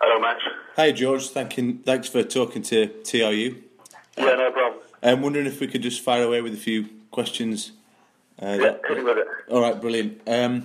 Hello, Max. Hi, George. Thanks for talking to TRU. Yeah, no problem. I'm wondering if we could just fire away with a few questions. Hit me with it. All right, brilliant.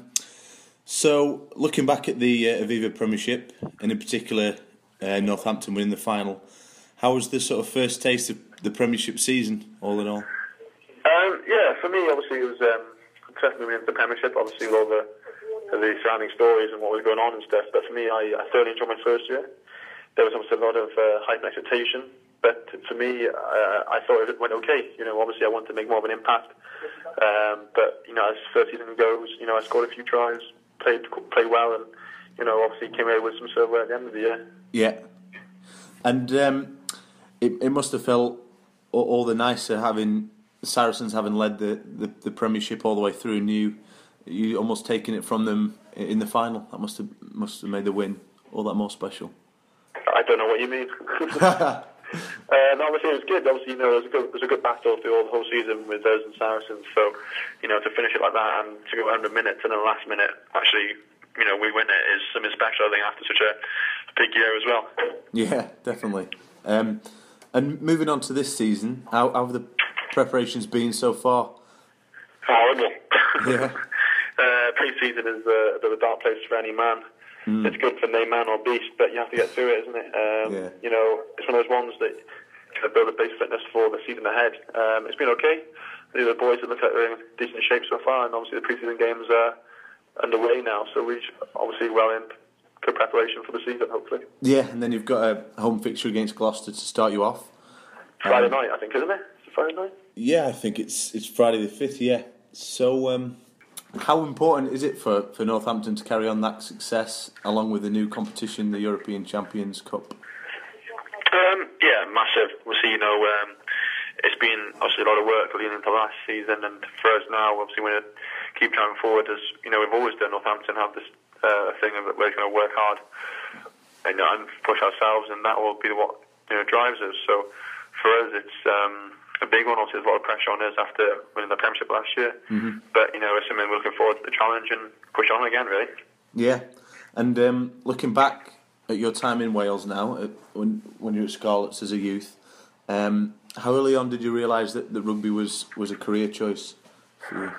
So, looking back at the Aviva Premiership, and in particular Northampton winning the final, how was the sort of first taste of the Premiership season, all in all? Yeah, for me, obviously, it was interesting winning the Premiership. Obviously, with all the surrounding stories and what was going on and stuff. But for me, I thoroughly enjoyed my first year. There was obviously a lot of hype and expectation. But for me, I thought it went okay. Obviously I wanted to make more of an impact. But, as first season goes, I scored a few tries, played well, and, obviously came out with some silver at the end of the year. Yeah. And it must have felt all the nicer having Saracens having led the Premiership all the way through, and you almost taking it from them in the final. That must have made the win all that more special. I don't know what you mean. Obviously it was good. Obviously, there was a good battle through the whole season with those and Saracens. So, to finish it like that and to go 100 minutes and then the last minute, actually, we win it is something special, I think, after such a big year as well. Yeah, definitely. And moving on to this season, how have the preparations been so far? Horrible. Yeah. Pre-season is a bit of a dark place for any man. It's good for no man or beast, but you have to get through it, isn't it? It's one of those ones that kind of build a base fitness for the season ahead. It's been okay. The boys have looked like they're in decent shape so far, and obviously the pre-season games are underway now, so we're obviously well in good preparation for the season, hopefully. Yeah, and then you've got a home fixture against Gloucester to start you off. Friday night, I think, isn't it? Is it Friday night? Yeah, I think it's Friday the 5th, yeah. So, how important is it for Northampton to carry on that success along with the new competition, the European Champions Cup? Yeah, massive. Obviously, it's been obviously a lot of work leading into last season, and for us now, obviously, we're going to keep driving forward. As we've always done. Northampton have this thing of we're going to work hard and push ourselves, and that will be what drives us. So for us, it's a big one. Obviously, there's a lot of pressure on us after winning the Premiership last year. Mm-hmm. But it's something we're looking forward to the challenge and push on again, really. Yeah, and looking back at your time in Wales now, when you were at Scarlets as a youth, how early on did you realise that rugby was a career choice for you?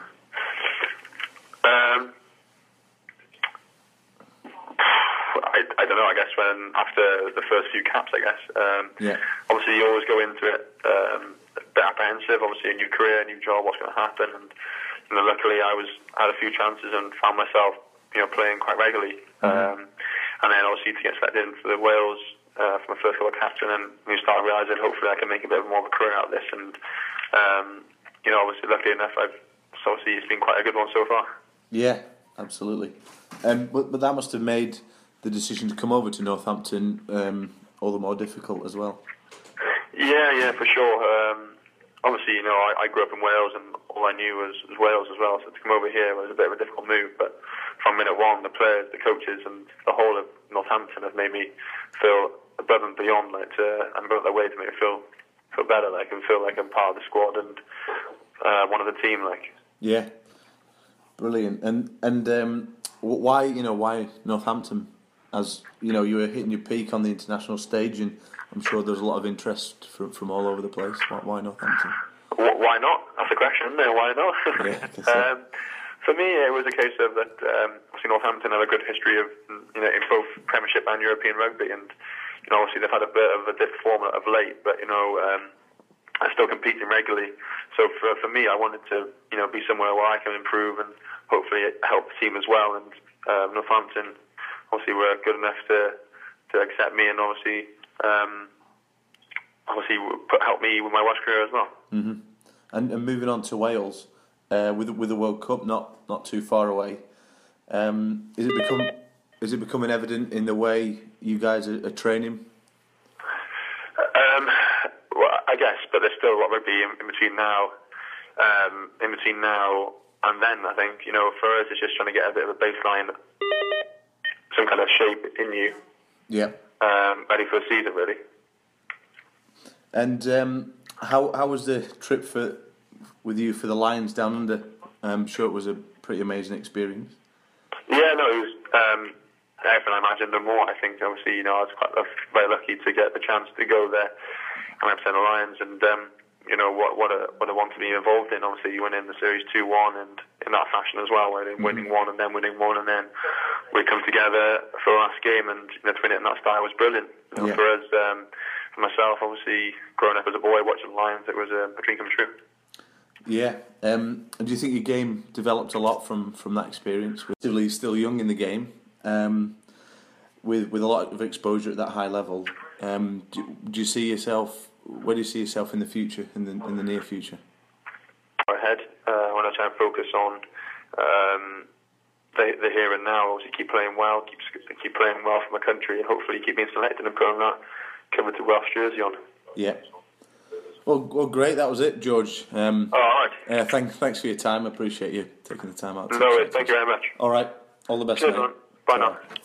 I don't know. I guess after the first few caps, Yeah. Obviously, you always go into it a bit apprehensive. Obviously, a new career, a new job, what's going to happen, and luckily, I had a few chances and found myself playing quite regularly. Mm-hmm. And then obviously to get selected into the Wales for my first couple of caps, and then we started realising hopefully I can make a bit more of a career out of this. And obviously, luckily enough, obviously it's been quite a good one so far. Yeah, absolutely. But that must have made the decision to come over to Northampton all the more difficult as well. Yeah, for sure. Obviously, I grew up in Wales, and all I knew was Wales as well. So to come over here was a bit of a difficult move. But from minute one, the players, the coaches, and the whole of Northampton have made me feel above and beyond, and go out their way to make me feel better, and feel like I'm part of the squad and one of the team, Yeah, brilliant. And why Northampton? As you were hitting your peak on the international stage, and I'm sure there's a lot of interest from all over the place. Why Northampton? Why not? That's the question, isn't it? Why not? Yeah, I guess so. For me, it was a case of that. Obviously, Northampton have a good history of in both Premiership and European rugby, and obviously they've had a bit of a different form of late, but are still competing regularly. So for me, I wanted to be somewhere where I can improve and hopefully help the team as well. And Northampton obviously were good enough to accept me, and obviously help me with my Welsh career as well. Mm-hmm. And moving on to Wales, with the World Cup not too far away, is it becoming evident in the way you guys are training? Well, I guess, but there's still a lot of rugby in between now. And then, I think for us, it's just trying to get a bit of a baseline, some kind of shape in you. Yeah. Ready for the season, really. And how was the trip with you for the Lions Down Under? I'm sure it was a pretty amazing experience. Yeah, no, it was everything I imagined and more. I think obviously I was very lucky to get the chance to go there and represent the Lions, and what I want to be involved in. Obviously, winning the series 2-1 and in that fashion as well, where they're winning one and then winning one, and then we come together for the last game, and to win it in that style was brilliant. For us, for myself, obviously growing up as a boy watching the Lions, it was a dream come true. Yeah. And do you think your game developed a lot from that experience? You're still young in the game, with a lot of exposure at that high level. Do you see yourself? Where do you see yourself in the future, in the near future? Ahead, when I try and focus on the here and now, obviously keep playing well, keep playing well for my country, and hopefully keep being selected and putting that covered to Welsh jersey on. Yeah. Well, great. That was it, George. All right. Thanks for your time. I appreciate you taking the time out. No worries. Thank you very much. All right. All the best, Cheers, mate. man. Bye now.